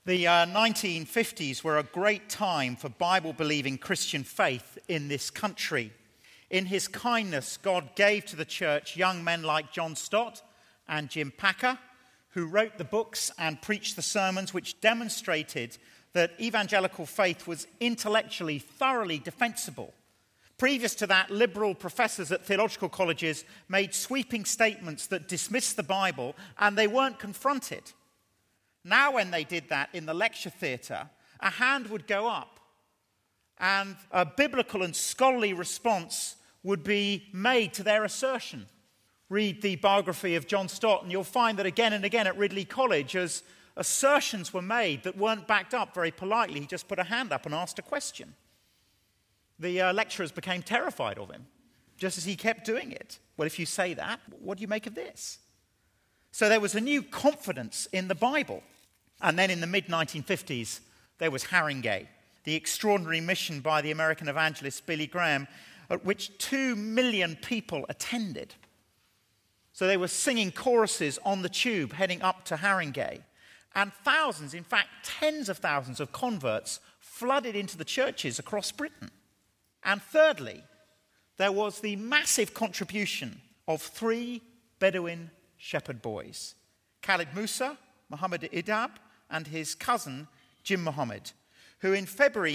The 1950s were a great time for Bible-believing Christian faith in this country. In his kindness, God gave to the church young men like John Stott and Jim Packer, who wrote the books and preached the sermons which demonstrated that evangelical faith was intellectually thoroughly defensible. Previous to that, liberal professors at theological colleges made sweeping statements that dismissed the Bible, and they weren't confronted. Now when they did that in the lecture theatre, a hand would go up and a biblical and scholarly response would be made to their assertion. Read the biography of John Stott and you'll find that again and again at Ridley College, as assertions were made that weren't backed up very politely, he just put a hand up and asked a question. The lecturers became terrified of him, just as he kept doing it. Well, if you say that, what do you make of this? So there was a new confidence in the Bible. And then in the mid-1950s, there was Haringey, the extraordinary mission by the American evangelist Billy Graham, at which 2 million people attended. So they were singing choruses on the tube heading up to Haringey. And thousands, in fact tens of thousands of converts flooded into the churches across Britain. And thirdly, there was the massive contribution of 3 Bedouin shepherd boys, Khalid Musa, Muhammad Idab, and his cousin Jim Muhammad, who in February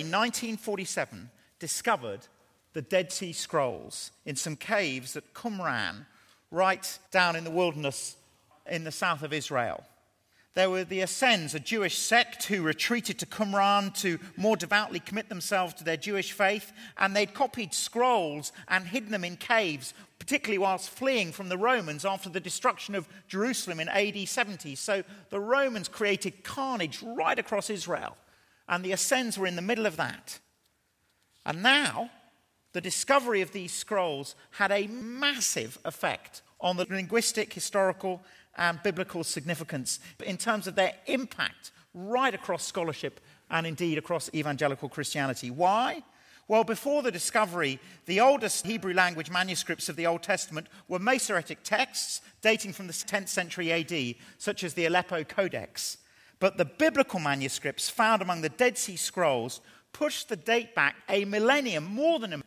1947 discovered the Dead Sea Scrolls in some caves at Qumran, right down in the wilderness in the south of Israel. There were the Essenes, a Jewish sect who retreated to Qumran to more devoutly commit themselves to their Jewish faith, and they'd copied scrolls and hidden them in caves, particularly whilst fleeing from the Romans after the destruction of Jerusalem in AD 70. So the Romans created carnage right across Israel, and the Essenes were in the middle of that. And now, the discovery of these scrolls had a massive effect on the linguistic, historical, and biblical significance in terms of their impact right across scholarship and indeed across evangelical Christianity. Why? Well, before the discovery, the oldest Hebrew language manuscripts of the Old Testament were Masoretic texts dating from the 10th century AD, such as the Aleppo Codex. But the biblical manuscripts found among the Dead Sea Scrolls pushed the date back a millennium, more than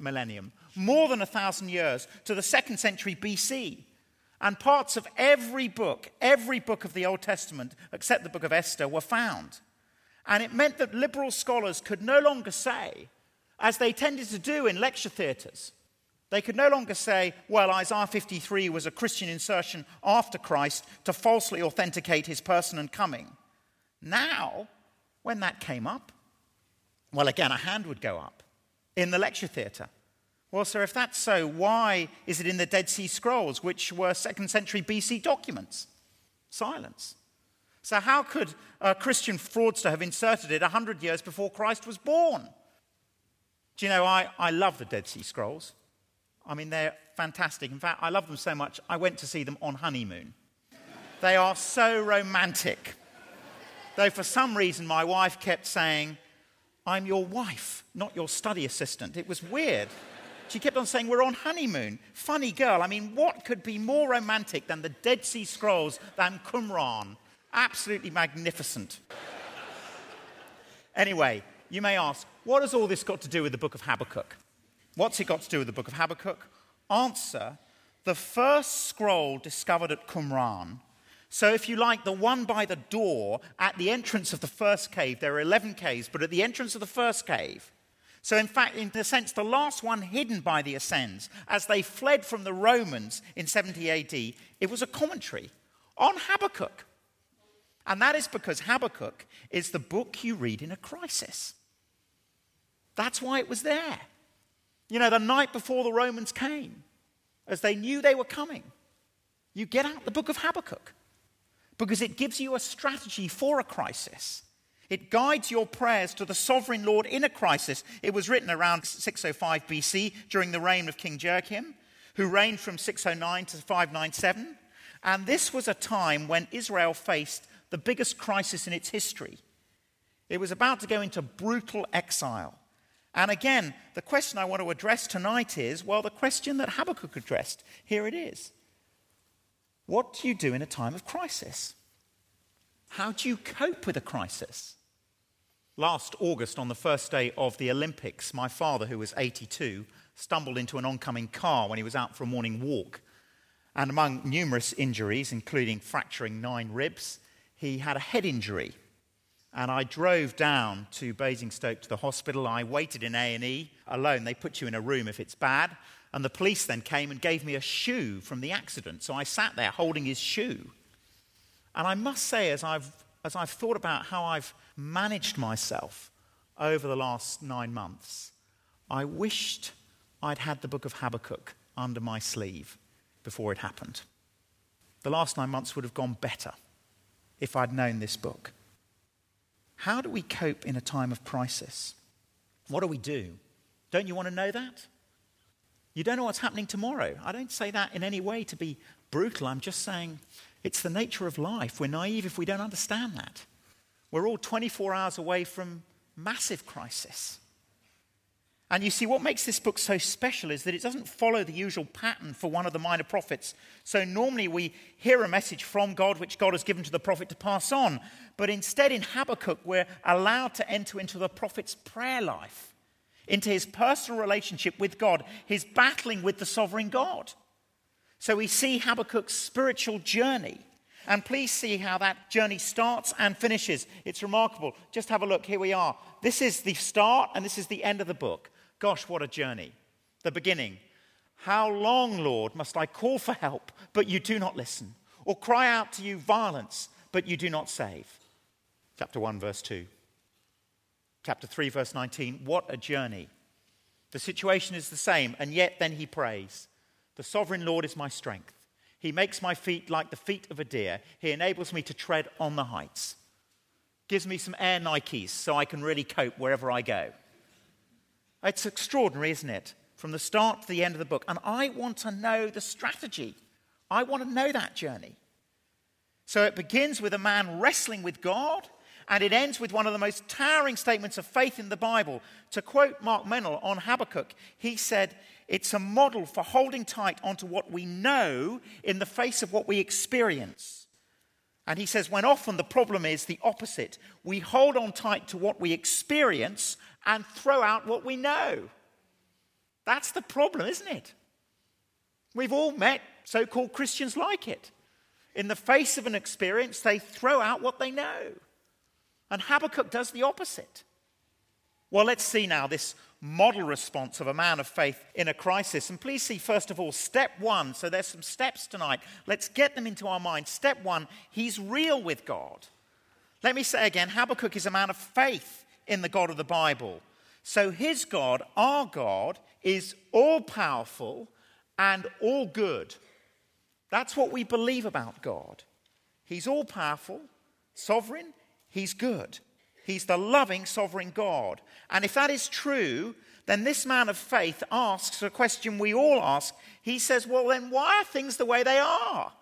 1,000 years, to the 2nd century BC. And parts of every book of the Old Testament, except the book of Esther, were found. And it meant that liberal scholars could no longer say, as they tended to do in lecture theatres, they could no longer say, well, Isaiah 53 was a Christian insertion after Christ to falsely authenticate his person and coming. Now, when that came up, well, again, a hand would go up in the lecture theatre. Well, sir, if that's so, why is it in the Dead Sea Scrolls, which were 2nd century BC documents? Silence. So how could a Christian fraudster have inserted it 100 years before Christ was born? Do you know, I love the Dead Sea Scrolls. I mean, they're fantastic. In fact, I love them so much, I went to see them on honeymoon. They are so romantic. Though for some reason my wife kept saying, I'm your wife, not your study assistant. It was weird. She kept on saying, we're on honeymoon. Funny girl. I mean, what could be more romantic than the Dead Sea Scrolls, than Qumran? Absolutely magnificent. Anyway, you may ask, what has all this got to do with the book of Habakkuk? What's it got to do with the book of Habakkuk? Answer, the first scroll discovered at Qumran. So if you like, the one by the door at the entrance of the first cave, there are 11 caves, but at the entrance of the first cave, so in fact, in a sense, the last one hidden by the Essenes, as they fled from the Romans in 70 AD, it was a commentary on Habakkuk. And that is because Habakkuk is the book you read in a crisis. That's why it was there. You know, the night before the Romans came, as they knew they were coming, you get out the book of Habakkuk because it gives you a strategy for a crisis. It guides your prayers to the sovereign Lord in a crisis. It was written around 605 BC during the reign of King Joachim, who reigned from 609 to 597. And this was a time when Israel faced the biggest crisis in its history. It was about to go into brutal exile. And again, the question I want to address tonight is, well, the question that Habakkuk addressed. Here it is. What do you do in a time of crisis? How do you cope with a crisis? Last August, on the first day of the Olympics, my father, who was 82, stumbled into an oncoming car when he was out for a morning walk. And among numerous injuries, including fracturing 9 ribs, he had a head injury. And I drove down to Basingstoke to the hospital. I waited in A&E alone. They put you in a room if it's bad. And the police then came and gave me a shoe from the accident. So I sat there holding his shoe. And I must say, as I've thought about how I've managed myself over the last 9 months, I wished I'd had the book of Habakkuk under my sleeve before it happened. The last 9 months would have gone better if I'd known this book. How do we cope in a time of crisis? What do we do? Don't you want to know that? You don't know what's happening tomorrow. I don't say that in any way to be brutal. I'm just saying it's the nature of life. We're naive if we don't understand that. We're all 24 hours away from massive crisis. And you see, what makes this book so special is that it doesn't follow the usual pattern for one of the minor prophets. So normally we hear a message from God, which God has given to the prophet to pass on. But instead in Habakkuk, we're allowed to enter into the prophet's prayer life, into his personal relationship with God, his battling with the sovereign God. So we see Habakkuk's spiritual journey. And please see how that journey starts and finishes. It's remarkable. Just have a look. Here we are. This is the start and this is the end of the book. Gosh, what a journey. The beginning. How long, Lord, must I call for help, but you do not listen, or cry out to you violence, but you do not save? Chapter 1, verse 2. Chapter 3, verse 19. What a journey. The situation is the same, and yet then he prays. The sovereign Lord is my strength. He makes my feet like the feet of a deer. He enables me to tread on the heights. Gives me some Air Nikes so I can really cope wherever I go. It's extraordinary, isn't it? From the start to the end of the book. And I want to know the strategy. I want to know that journey. So it begins with a man wrestling with God, and it ends with one of the most towering statements of faith in the Bible. To quote Mark Mennel on Habakkuk, he said, it's a model for holding tight onto what we know in the face of what we experience. And he says, when often the problem is the opposite. We hold on tight to what we experience and throw out what we know. That's the problem, isn't it? We've all met so-called Christians like it. In the face of an experience, they throw out what they know. And Habakkuk does the opposite. Well, let's see now this model response of a man of faith in a crisis. And please see, first of all, step 1. So there's some steps tonight. Let's get them into our mind. Step 1, he's real with God. Let me say again, Habakkuk is a man of faith in the God of the Bible. So his God, our God, is all-powerful and all-good. That's what we believe about God. He's all-powerful, sovereign, he's good. He's the loving, sovereign God. And if that is true, then this man of faith asks a question we all ask. He says, well, then why are things the way they are?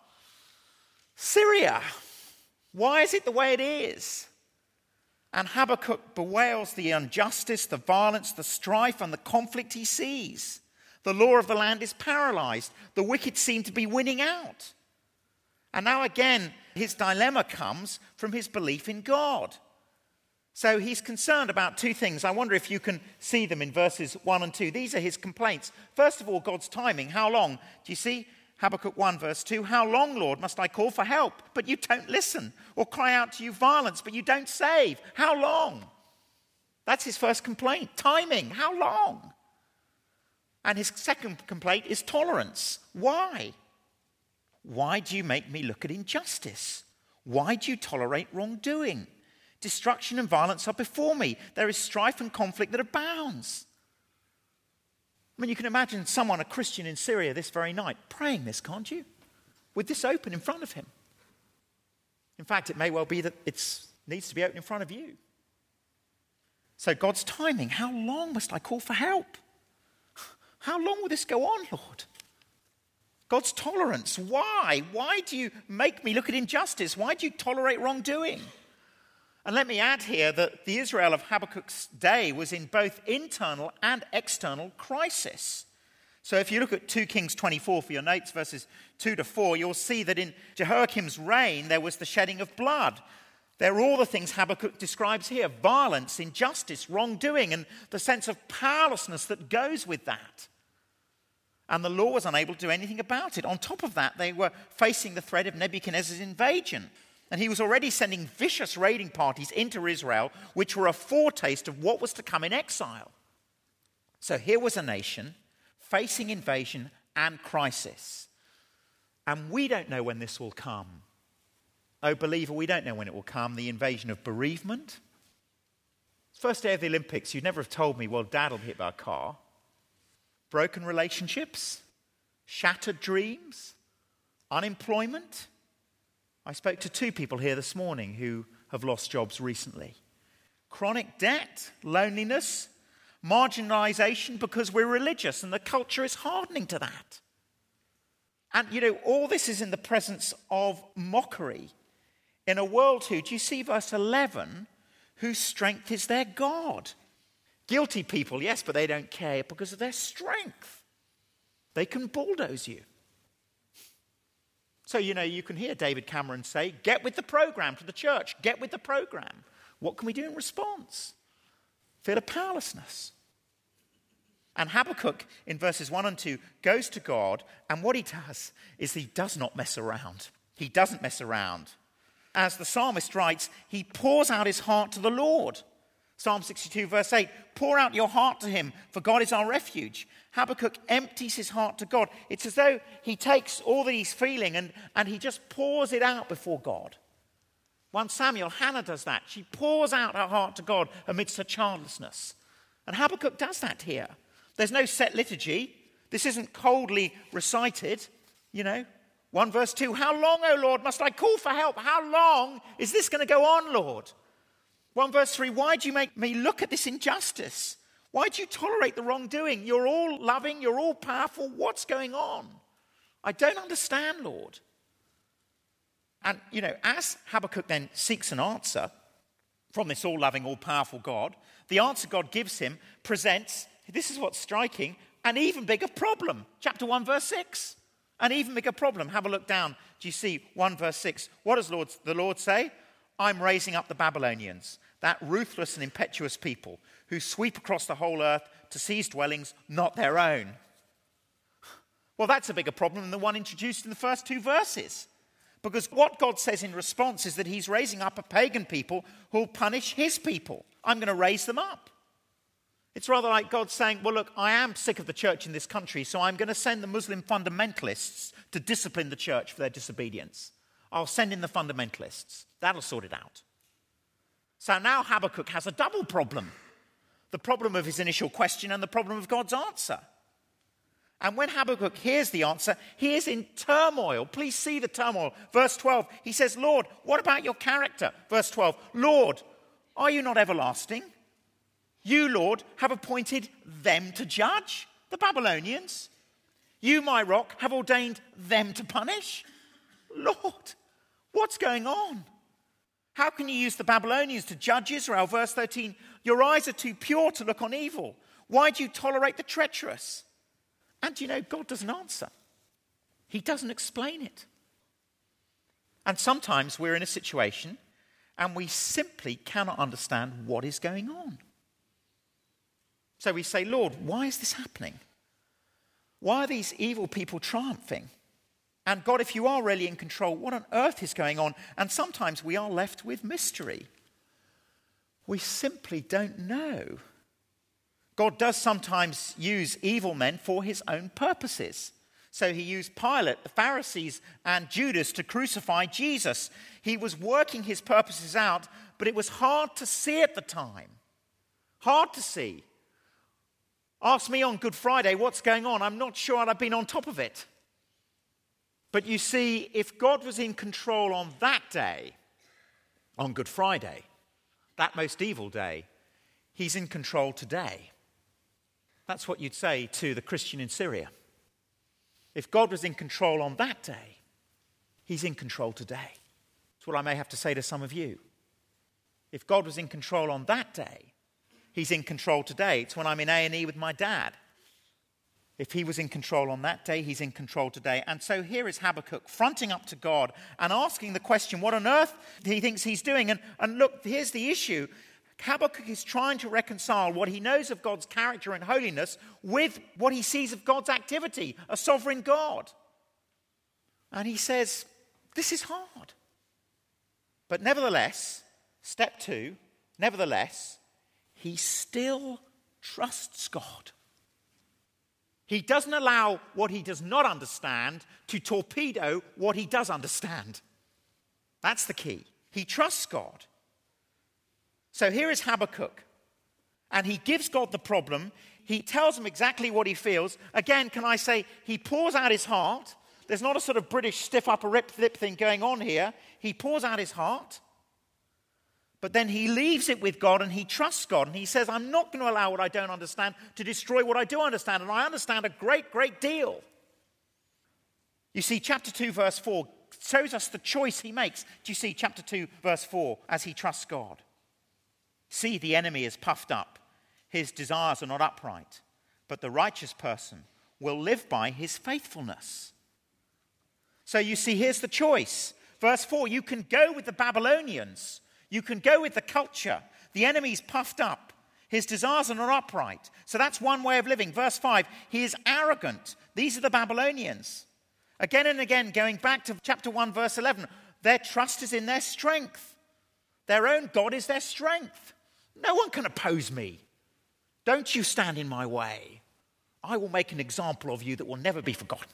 Syria, why is it the way it is? And Habakkuk bewails the injustice, the violence, the strife, and the conflict he sees. The law of the land is paralyzed. The wicked seem to be winning out. And now again, his dilemma comes from his belief in God. So he's concerned about 2 things. I wonder if you can see them in verses 1 and 2. These are his complaints. First of all, God's timing. How long? Do you see? Habakkuk 1 verse 2. How long, Lord, must I call for help, but you don't listen? Or cry out to you violence, but you don't save? How long? That's his first complaint. Timing. How long? And his second complaint is tolerance. Why? Why do you make me look at injustice? Why do you tolerate wrongdoing? Destruction and violence are before me. There is strife and conflict that abounds. I mean, you can imagine someone, a Christian in Syria this very night, praying this, can't you? With this open in front of him. In fact, it may well be that it needs to be open in front of you. So God's timing. How long must I call for help? How long will this go on, Lord? God's tolerance. Why? Why do you make me look at injustice? Why do you tolerate wrongdoing? And let me add here that the Israel of Habakkuk's day was in both internal and external crisis. So if you look at 2 Kings 24 for your notes, verses 2 to 4, you'll see that in Jehoiakim's reign there was the shedding of blood. They're all the things Habakkuk describes here: violence, injustice, wrongdoing, and the sense of powerlessness that goes with that. And the law was unable to do anything about it. On top of that, they were facing the threat of Nebuchadnezzar's invasion. And he was already sending vicious raiding parties into Israel, which were a foretaste of what was to come in exile. So here was a nation facing invasion and crisis. And we don't know when this will come. Oh, believer, we don't know when it will come. The invasion of bereavement. First day of the Olympics, you'd never have told me, well, Dad will be hit by a car. Broken relationships, shattered dreams, unemployment. I spoke to 2 people here this morning who have lost jobs recently. Chronic debt, loneliness, marginalization because we're religious and the culture is hardening to that. And, all this is in the presence of mockery in a world who, do you see verse 11, whose strength is their God? Guilty people, yes, but they don't care because of their strength. They can bulldoze you. So, you can hear David Cameron say, get with the program to the church, get with the program. What can we do in response? Feel a powerlessness. And Habakkuk in verses 1 and 2 goes to God, and what he does is he does not mess around. He doesn't mess around. As the psalmist writes, he pours out his heart to the Lord. Psalm 62 verse 8, pour out your heart to him, for God is our refuge. Habakkuk empties his heart to God. It's as though he takes all that he's feeling and he just pours it out before God. 1 Samuel, Hannah does that. She pours out her heart to God amidst her childlessness. And Habakkuk does that here. There's no set liturgy. This isn't coldly recited, 1 verse 2, how long, O Lord, must I call for help? How long is this going to go on, Lord? 1 verse 3, why do you make me look at this injustice? Why do you tolerate the wrongdoing? You're all loving, you're all powerful. What's going on? I don't understand, Lord. And, as Habakkuk then seeks an answer from this all-loving, all-powerful God, the answer God gives him presents, this is what's striking, an even bigger problem. Chapter 1 verse 6. An even bigger problem. Have a look down. Do you see 1 verse 6? What does the Lord say? I'm raising up the Babylonians, that ruthless and impetuous people who sweep across the whole earth to seize dwellings not their own. Well, that's a bigger problem than the one introduced in the first 2 verses. Because what God says in response is that he's raising up a pagan people who will punish his people. I'm going to raise them up. It's rather like God saying, well, look, I am sick of the church in this country, so I'm going to send the Muslim fundamentalists to discipline the church for their disobedience. I'll send in the fundamentalists. That'll sort it out. So now Habakkuk has a double problem. The problem of his initial question and the problem of God's answer. And when Habakkuk hears the answer, he is in turmoil. Please see the turmoil. Verse 12, he says, Lord, what about your character? Verse 12, Lord, are you not everlasting? You, Lord, have appointed them to judge, the Babylonians. You, my rock, have ordained them to punish. Lord, what's going on? How can you use the Babylonians to judge Israel? Verse 13, your eyes are too pure to look on evil. Why do you tolerate the treacherous? And God doesn't answer. He doesn't explain it. And sometimes we're in a situation and we simply cannot understand what is going on. So we say, Lord, why is this happening? Why are these evil people triumphing? And God, if you are really in control, what on earth is going on? And sometimes we are left with mystery. We simply don't know. God does sometimes use evil men for his own purposes. So he used Pilate, the Pharisees, and Judas to crucify Jesus. He was working his purposes out, but it was hard to see at the time. Hard to see. Ask me on Good Friday what's going on. I'm not sure I'd been on top of it. But you see, if God was in control on that day, on Good Friday, that most evil day, he's in control today. That's what you'd say to the Christian in Syria. If God was in control on that day, he's in control today. That's what I may have to say to some of you. If God was in control on that day, he's in control today. It's when I'm in A&E with my dad. If he was in control on that day, he's in control today. And so here is Habakkuk fronting up to God and asking the question, what on earth he thinks he's doing? And look, here's the issue. Habakkuk is trying to reconcile what he knows of God's character and holiness with what he sees of God's activity, a sovereign God. And he says, this is hard. But nevertheless, step 2, nevertheless, he still trusts God. He doesn't allow what he does not understand to torpedo what he does understand. That's the key. He trusts God. So here is Habakkuk. And he gives God the problem. He tells him exactly what he feels. Again, can I say, he pours out his heart. There's not a sort of British stiff upper lip thing going on here. He pours out his heart. But then he leaves it with God and he trusts God. And he says, I'm not going to allow what I don't understand to destroy what I do understand. And I understand a great, great deal. You see, chapter 2, verse 4 shows us the choice he makes. Do you see chapter 2, verse 4, as he trusts God? See, the enemy is puffed up. His desires are not upright. But the righteous person will live by his faithfulness. So you see, here's the choice. Verse 4, you can go with the Babylonians. You can go with the culture. The enemy's puffed up. His desires are not upright. So that's one way of living. Verse 5, he is arrogant. These are the Babylonians. Again and again, going back to chapter 1, verse 11, their trust is in their strength. Their own God is their strength. No one can oppose me. Don't you stand in my way. I will make an example of you that will never be forgotten.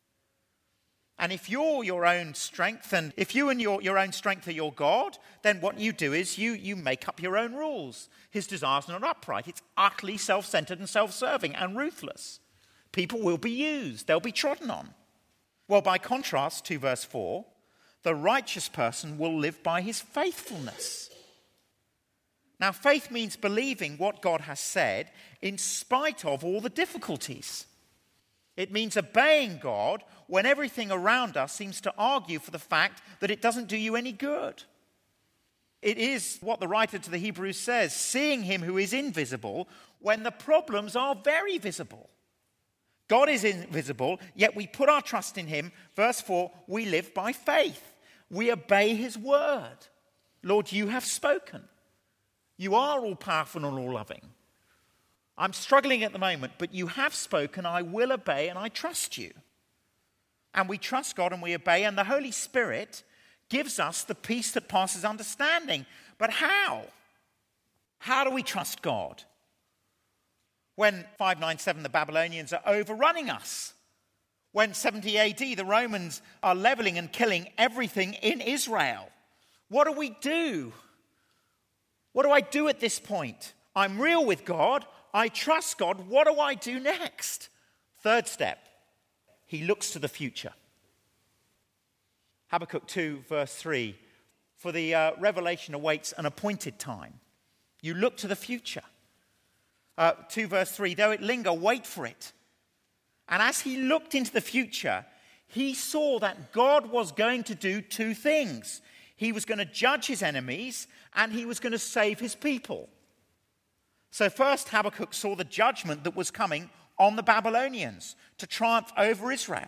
And if you're your own strength, and if you and your own strength are your God, then what you do is you make up your own rules. His desires are not upright. It's utterly self-centered and self-serving and ruthless. People will be used. They'll be trodden on. Well, by contrast to verse 4, the righteous person will live by his faithfulness. Now, faith means believing what God has said in spite of all the difficulties. It means obeying God when everything around us seems to argue for the fact that it doesn't do you any good. It is what the writer to the Hebrews says, seeing him who is invisible when the problems are very visible. God is invisible, yet we put our trust in him. Verse 4, we live by faith. We obey his word. Lord, you have spoken. You are all powerful and all loving. I'm struggling at the moment, but you have spoken, I will obey, and I trust you. And we trust God and we obey, and the Holy Spirit gives us the peace that passes understanding. But how? How do we trust God? When 597, the Babylonians are overrunning us. When 70 AD, the Romans are leveling and killing everything in Israel. What do we do? What do I do at this point? I'm real with God. I trust God. What do I do next? Third step, he looks to the future. Habakkuk 2, verse 3, for the revelation awaits an appointed time. You look to the future. 2, verse 3, though it linger, wait for it. And as he looked into the future, he saw that God was going to do two things. He was going to judge his enemies, and he was going to save his people. So first, Habakkuk saw the judgment that was coming on the Babylonians to triumph over Israel.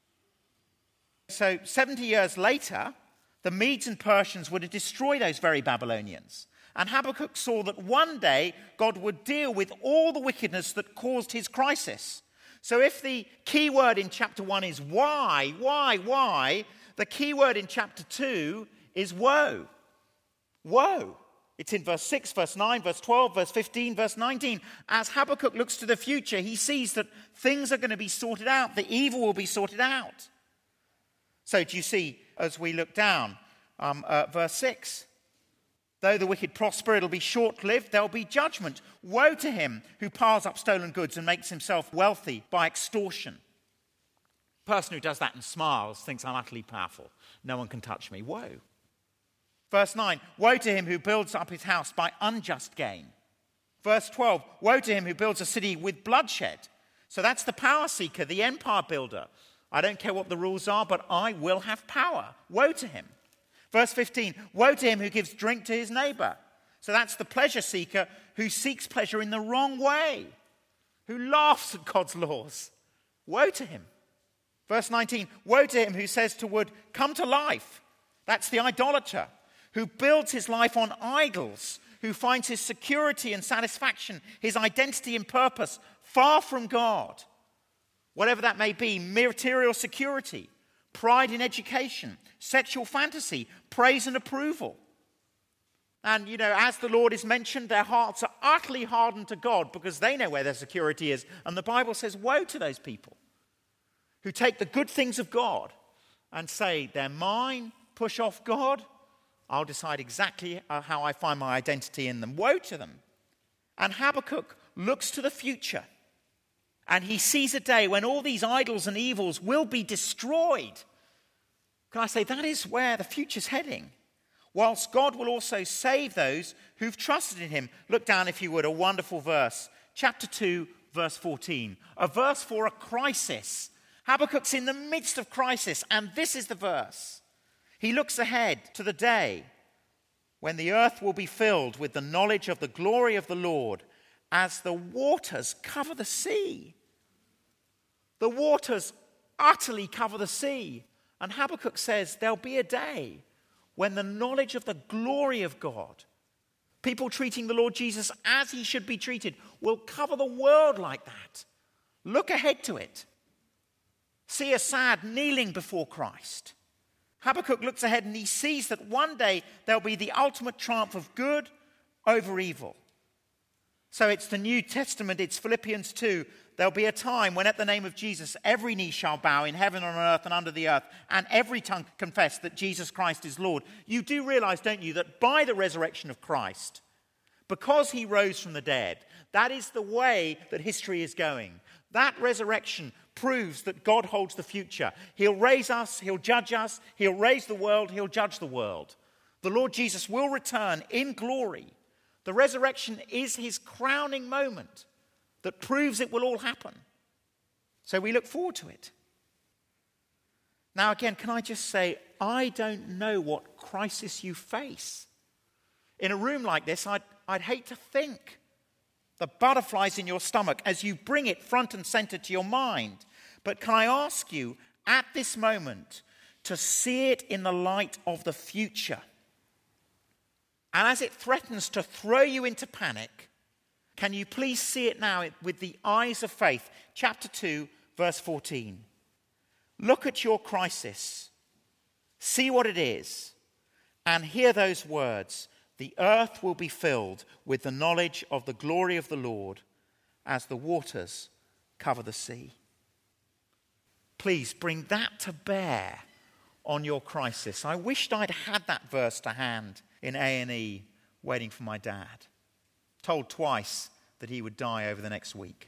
So 70 years later, the Medes and Persians were to destroy those very Babylonians. And Habakkuk saw that one day God would deal with all the wickedness that caused his crisis. So if the key word in chapter 1 is why, the key word in chapter 2 is woe. Woe. It's in verse 6, verse 9, verse 12, verse 15, verse 19. As Habakkuk looks to the future, he sees that things are going to be sorted out. The evil will be sorted out. So do you see, as we look down, verse 6, though the wicked prosper, it'll be short-lived, there'll be judgment. Woe to him who piles up stolen goods and makes himself wealthy by extortion. The person who does that and smiles thinks I'm utterly powerful. No one can touch me. Woe. Verse 9, woe to him who builds up his house by unjust gain. Verse 12, woe to him who builds a city with bloodshed. So that's the power seeker, the empire builder. I don't care what the rules are, but I will have power. Woe to him. Verse 15, woe to him who gives drink to his neighbor. So that's the pleasure seeker who seeks pleasure in the wrong way, who laughs at God's laws. Woe to him. Verse 19, woe to him who says to wood, come to life. That's the idolater, who builds his life on idols, who finds his security and satisfaction, his identity and purpose far from God. Whatever that may be, material security, pride in education, sexual fantasy, praise and approval. And, as the Lord is mentioned, their hearts are utterly hardened to God because they know where their security is. And the Bible says, woe to those people who take the good things of God and say, they're mine, push off God. I'll decide exactly how I find my identity in them. Woe to them. And Habakkuk looks to the future. And he sees a day when all these idols and evils will be destroyed. Can I say that is where the future's heading? Whilst God will also save those who've trusted in him. Look down, if you would, a wonderful verse. Chapter 2, verse 14. A verse for a crisis. Habakkuk's in the midst of crisis, and this is the verse. He looks ahead to the day when the earth will be filled with the knowledge of the glory of the Lord as the waters cover the sea. The waters utterly cover the sea. And Habakkuk says there'll be a day when the knowledge of the glory of God, people treating the Lord Jesus as he should be treated, will cover the world like that. Look ahead to it. See Assad kneeling before Christ. Habakkuk looks ahead and he sees that one day there'll be the ultimate triumph of good over evil. So it's the New Testament, it's Philippians 2. There'll be a time when at the name of Jesus, every knee shall bow in heaven, on earth, and under the earth, and every tongue confess that Jesus Christ is Lord. You do realize, don't you, that by the resurrection of Christ, because he rose from the dead, that is the way that history is going. That resurrection proves that God holds the future. He'll raise us, he'll judge us, he'll raise the world, he'll judge the world. The Lord Jesus will return in glory. The resurrection is his crowning moment that proves it will all happen. So we look forward to it. Now again, can I just say, I don't know what crisis you face. In a room like this, I'd hate to think the butterflies in your stomach as you bring it front and center to your mind. But can I ask you, at this moment, to see it in the light of the future? And as it threatens to throw you into panic, can you please see it now with the eyes of faith? Chapter 2, verse 14. Look at your crisis. See what it is. And hear those words. The earth will be filled with the knowledge of the glory of the Lord as the waters cover the sea. Please bring that to bear on your crisis. I wished I'd had that verse to hand in A&E waiting for my dad. Told twice that he would die over the next week.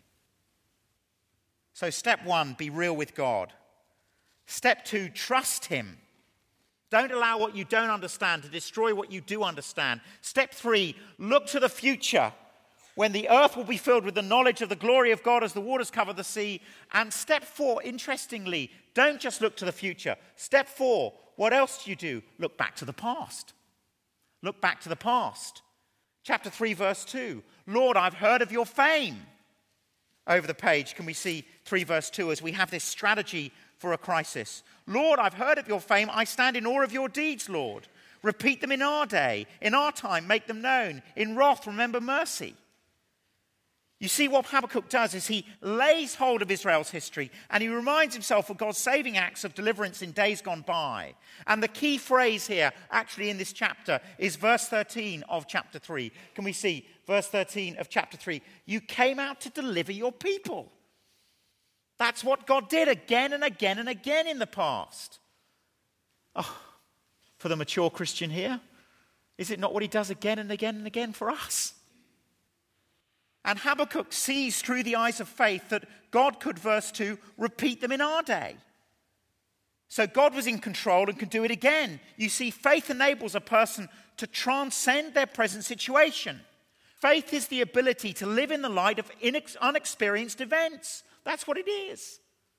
So step 1, be real with God. Step 2, trust him. Don't allow what you don't understand to destroy what you do understand. Step 3, look to the future when the earth will be filled with the knowledge of the glory of God as the waters cover the sea. And step 4, interestingly, don't just look to the future. Step 4, what else do you do? Look back to the past. Look back to the past. Chapter 3, verse 2. Lord, I've heard of your fame. Over the page, can we see 3, verse 2 as we have this strategy for a crisis? Lord, I've heard of your fame. I stand in awe of your deeds, Lord. Repeat them in our day. In our time, make them known. In wrath, remember mercy. You see, what Habakkuk does is he lays hold of Israel's history and he reminds himself of God's saving acts of deliverance in days gone by. And the key phrase here, actually in this chapter, is verse 13 of chapter 3. Can we see verse 13 of chapter 3? You came out to deliver your people. That's what God did again and again and again in the past. Oh, for the mature Christian here, is it not what he does again and again and again for us? And Habakkuk sees through the eyes of faith that God could, verse 2, repeat them in our day. So God was in control and could do it again. You see, faith enables a person to transcend their present situation. Faith is the ability to live in the light of unexperienced events. That's what it is.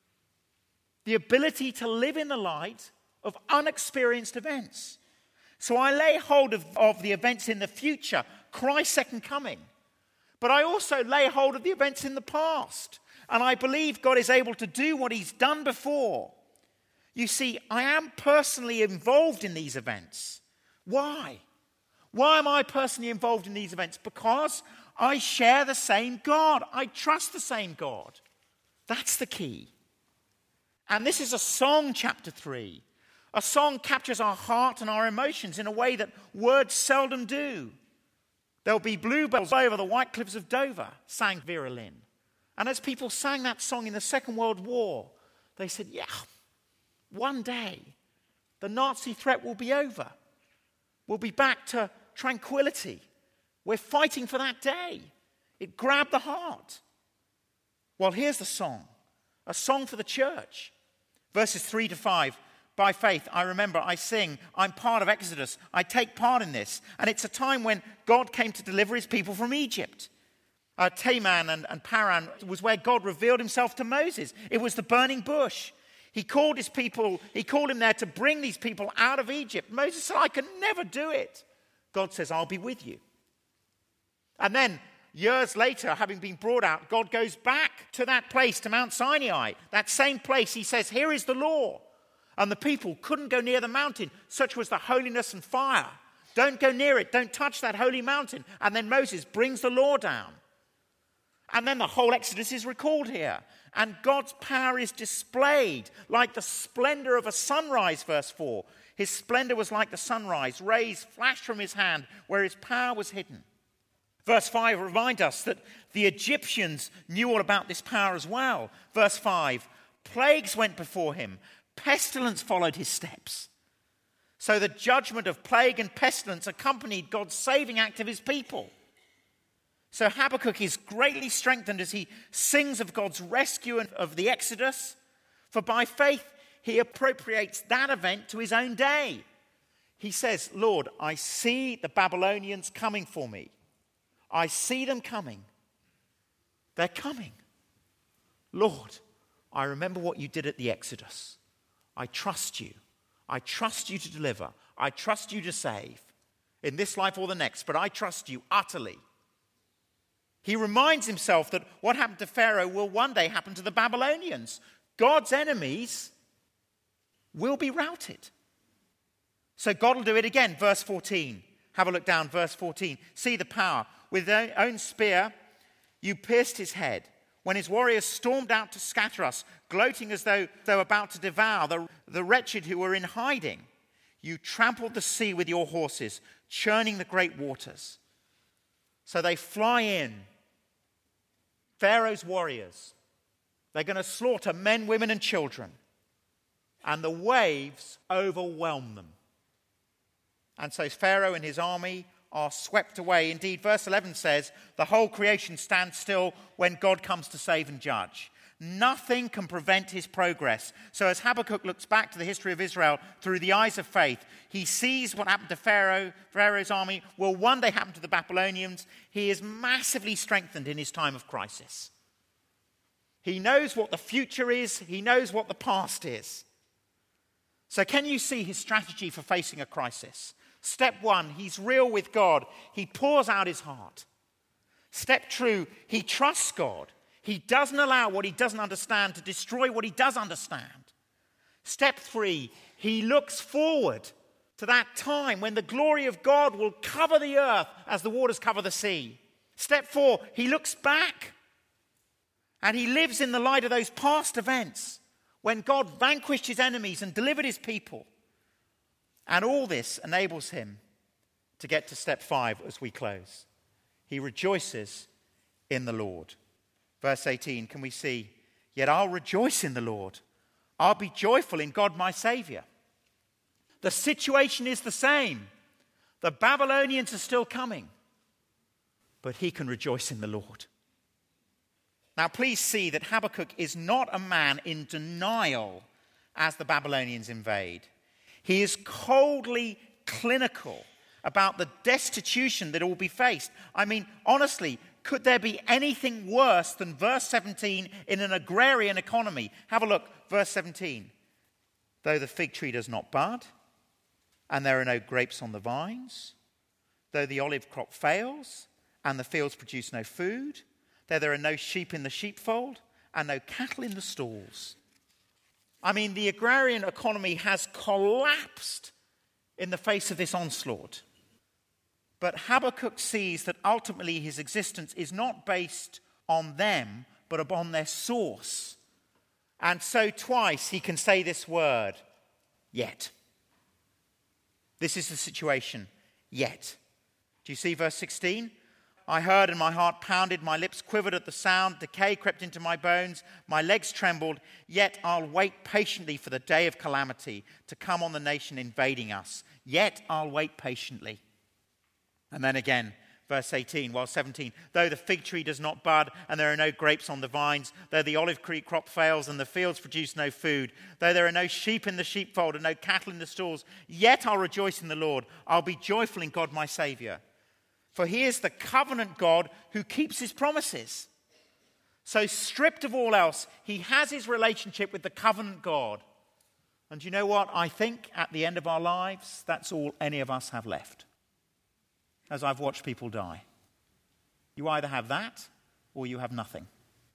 The ability to live in the light of unexperienced events. So I lay hold of the events in the future, Christ's second coming. But I also lay hold of the events in the past. And I believe God is able to do what he's done before. You see, I am personally involved in these events. Why? Why am I personally involved in these events? Because I share the same God. I trust the same God. That's the key. And this is a song, chapter 3. A song captures our heart and our emotions in a way that words seldom do. There'll be bluebells over the white cliffs of Dover, sang Vera Lynn. And as people sang that song in the Second World War, they said, yeah, one day the Nazi threat will be over. We'll be back to tranquility. We're fighting for that day. It grabbed the heart. Well, here's the song, a song for the church. Verses 3 to 5. By faith, I remember, I sing, I'm part of Exodus. I take part in this. And it's a time when God came to deliver his people from Egypt. Teman and Paran was where God revealed himself to Moses. It was the burning bush. He called his people, he called him there to bring these people out of Egypt. Moses said, I can never do it. God says, I'll be with you. And then, years later, having been brought out, God goes back to that place, to Mount Sinai. That same place, he says, here is the law. And the people couldn't go near the mountain. Such was the holiness and fire. Don't go near it. Don't touch that holy mountain. And then Moses brings the law down. And then the whole Exodus is recalled here. And God's power is displayed like the splendor of a sunrise, verse 4. His splendor was like the sunrise. Rays flashed from his hand where his power was hidden. Verse 5 reminds us that the Egyptians knew all about this power as well. Verse 5, plagues went before him. Pestilence followed his steps. So the judgment of plague and pestilence accompanied God's saving act of his people. So Habakkuk is greatly strengthened as he sings of God's rescue and of the Exodus. For by faith he appropriates that event to his own day. He says, Lord, I see the Babylonians coming for me. I see them coming. They're coming. Lord, I remember what you did at the Exodus. I trust you. I trust you to deliver. I trust you to save in this life or the next, but I trust you utterly. He reminds himself that what happened to Pharaoh will one day happen to the Babylonians. God's enemies will be routed. So God will do it again. Verse 14. Have a look down, verse 14. See the power. With their own spear, you pierced his head. When his warriors stormed out to scatter us, gloating as though they were about to devour the wretched who were in hiding, you trampled the sea with your horses, churning the great waters. So they fly in. Pharaoh's warriors. They're going to slaughter men, women, and children. And the waves overwhelm them. And so Pharaoh and his army are swept away. Indeed, verse 11 says, the whole creation stands still when God comes to save and judge. Nothing can prevent his progress. So as Habakkuk looks back to the history of Israel through the eyes of faith, he sees what happened to Pharaoh's army will one day happen to the Babylonians. He is massively strengthened in his time of crisis. He knows what the future is. He knows what the past is. So can you see his strategy for facing a crisis? Step 1, he's real with God. He pours out his heart. Step 2, he trusts God. He doesn't allow what he doesn't understand to destroy what he does understand. Step 3, he looks forward to that time when the glory of God will cover the earth as the waters cover the sea. Step 4, he looks back and he lives in the light of those past events when God vanquished his enemies and delivered his people. And all this enables him to get to step 5 as we close. He rejoices in the Lord. Verse 18, can we see? Yet I'll rejoice in the Lord. I'll be joyful in God my Savior. The situation is the same. The Babylonians are still coming. But he can rejoice in the Lord. Now please see that Habakkuk is not a man in denial as the Babylonians invade. He is coldly clinical about the destitution that will be faced. I mean, honestly, could there be anything worse than verse 17 in an agrarian economy? Have a look, verse 17. Though the fig tree does not bud, and there are no grapes on the vines, though the olive crop fails, and the fields produce no food, though there are no sheep in the sheepfold, and no cattle in the stalls. I mean, the agrarian economy has collapsed in the face of this onslaught. But Habakkuk sees that ultimately his existence is not based on them, but upon their source. And so twice he can say this word, yet. This is the situation, yet. Do you see verse 16? I heard and my heart pounded, my lips quivered at the sound, decay crept into my bones, my legs trembled, yet I'll wait patiently for the day of calamity to come on the nation invading us. Yet I'll wait patiently. And then again, verse 18, 17, though the fig tree does not bud and there are no grapes on the vines, though the olive tree crop fails and the fields produce no food, though there are no sheep in the sheepfold and no cattle in the stalls, yet I'll rejoice in the Lord. I'll be joyful in God my Saviour. For he is the covenant God who keeps his promises. So stripped of all else, he has his relationship with the covenant God. And you know what? I think at the end of our lives, that's all any of us have left. As I've watched people die. You either have that or you have nothing.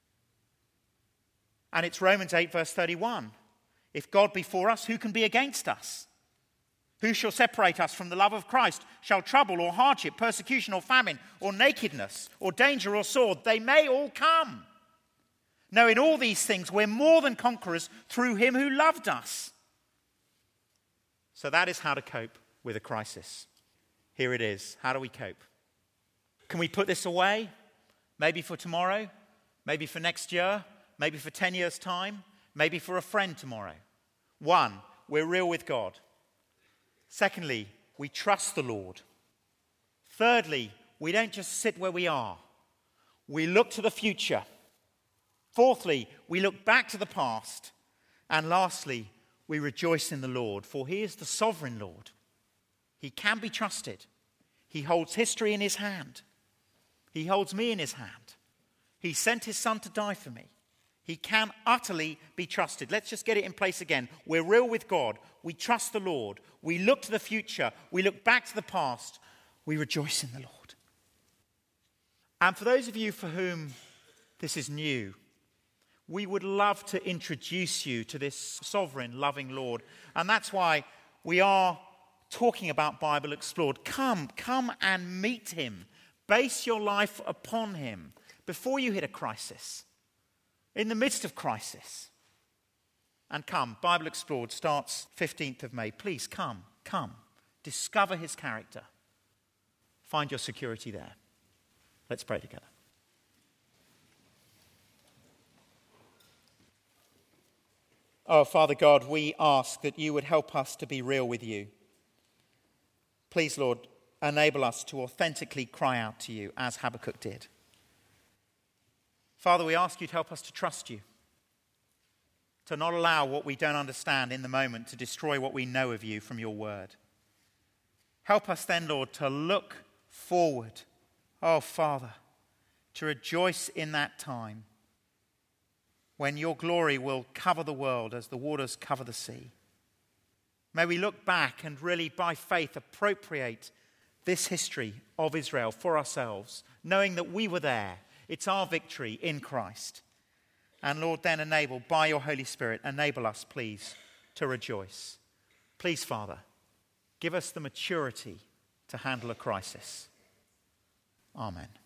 And it's Romans 8 verse 31. If God be for us, who can be against us? Who shall separate us from the love of Christ? Shall trouble or hardship, persecution or famine, or nakedness, or danger or sword? They may all come. No, in all these things we're more than conquerors through him who loved us. So that is how to cope with a crisis. Here it is. How do we cope? Can we put this away? Maybe for tomorrow? Maybe for next year? Maybe for 10 years' time? Maybe for a friend tomorrow? 1, we're real with God. Secondly, we trust the Lord. Thirdly, we don't just sit where we are. We look to the future. Fourthly, we look back to the past. And lastly, we rejoice in the Lord, for he is the sovereign Lord. He can be trusted. He holds history in his hand. He holds me in his hand. He sent his son to die for me. He can utterly be trusted. Let's just get it in place again. We're real with God. We trust the Lord. We look to the future. We look back to the past. We rejoice in the Lord. And for those of you for whom this is new, we would love to introduce you to this sovereign, loving Lord. And that's why we are talking about Bible Explored. Come and meet him. Base your life upon him before you hit a crisis. In the midst of crisis. And come, Bible Explored starts 15th of May. Please come. Discover his character. Find your security there. Let's pray together. Oh, Father God, we ask that you would help us to be real with you. Please, Lord, enable us to authentically cry out to you as Habakkuk did. Father, we ask you to help us to trust you, to not allow what we don't understand in the moment to destroy what we know of you from your word. Help us then, Lord, to look forward, oh Father, to rejoice in that time when your glory will cover the world as the waters cover the sea. May we look back and really, by faith, appropriate this history of Israel for ourselves, knowing that we were there. It's our victory in Christ. And Lord, then enable, by your Holy Spirit, enable us, please, to rejoice. Please, Father, give us the maturity to handle a crisis. Amen.